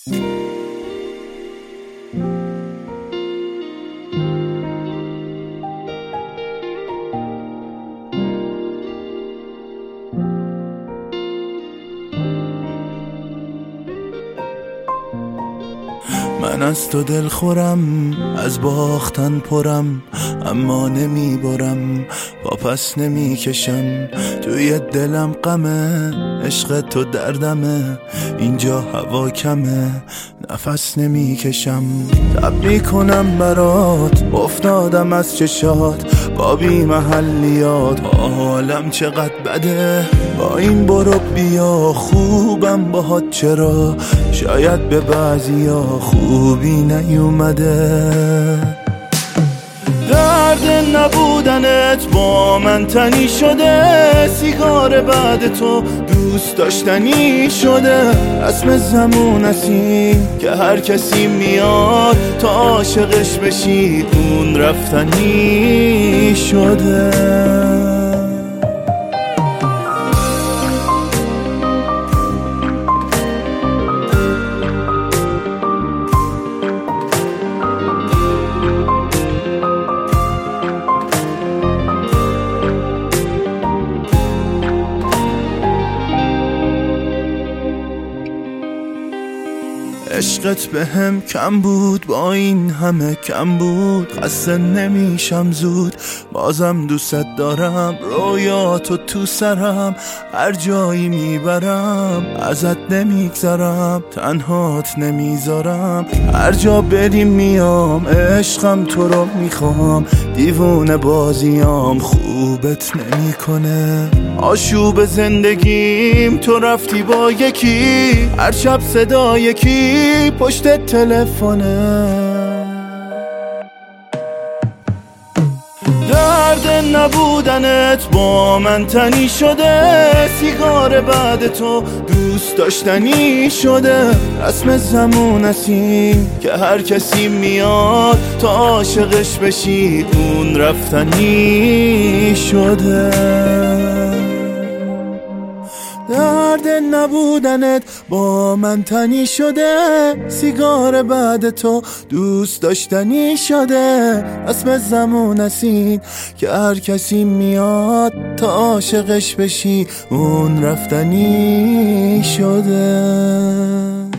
من از تو دل خورم، از باختن پرم، اما نمی برم، پاپس نمی کشم. توی دلم غمه، عشق تو دردمه، اینجا هوا کمه، نفس نمی کشم. تب می کنم برات، افتادم از چشات، با بی محلیات، حالم چقدر بده. با این برو بیا خوبم باهات، چرا شاید به بعضیا خوبی نیومده. درد نبودنت با من تنی شده، سیگار بعد تو دوست داشتنی شده. رسم زمون هستیم که هر کسی میاد تا عاشقش بشی، اون رفتنی شده. عشقت به هم کم بود، با این همه کم بود، خسته نمیشم زود، بازم دوست دارم. رویاتو تو سرم، هر جایی میبرم، ازت نمیگذرم، تنهات نمیذارم. هر جا بریم میام، عشقم تو رو میخوام، دیوونه بازیام خوبت نمیکنه. آشوب زندگیم تو رفتی با یکی، هر شب صدا یکی پشت تلفنه. درد نبودنت با من تنی شده، سیگار بعد تو دوست داشتنی شده. رسم زمون هستیم که هر کسی میاد تا عاشقش بشی، اون رفتنی شده. درد نبودنت با من تنی شده، سیگار بعد تو دوست داشتنی شده. اسم زمون هستین که هر کسی میاد تا عاشقش بشی، اون رفتنی شده.